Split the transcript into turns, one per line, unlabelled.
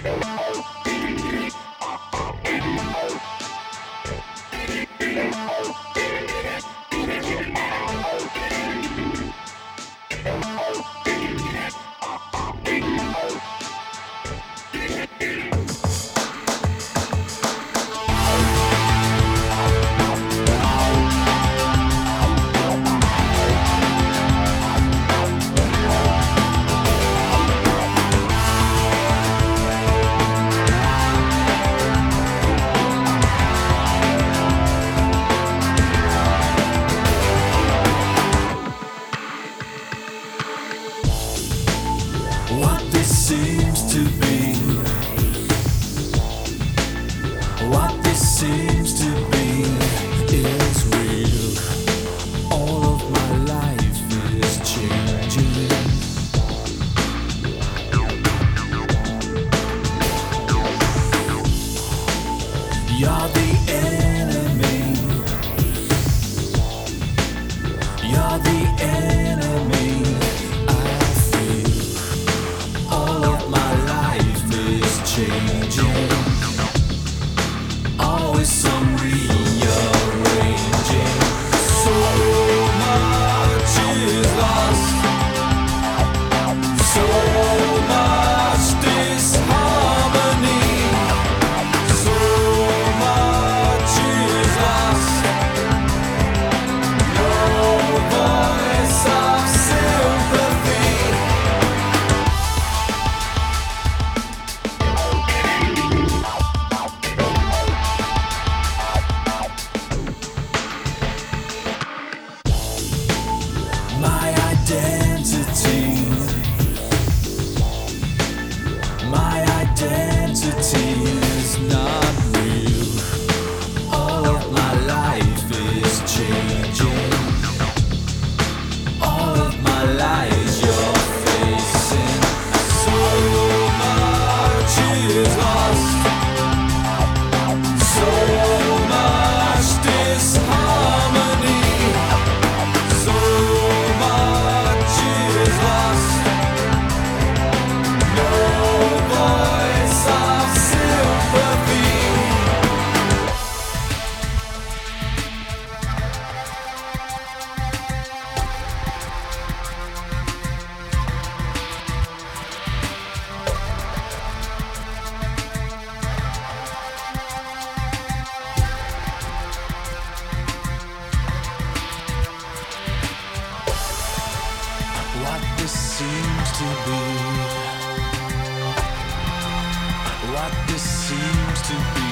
What this seems to be, what this seems to be is real. All of my life is changing. You're the enemy. You're the enemy. I feel all of my life is changing. Always some rearranging. So much is lost. So much disharmony. So much is lost. No voice of sympathy. My identity, my identity is not real. All of my life is changing. All of my life you're facing. So much is lost. So much disharmony. So much is lost. No voice of sympathy. What this seems to be, what this seems to be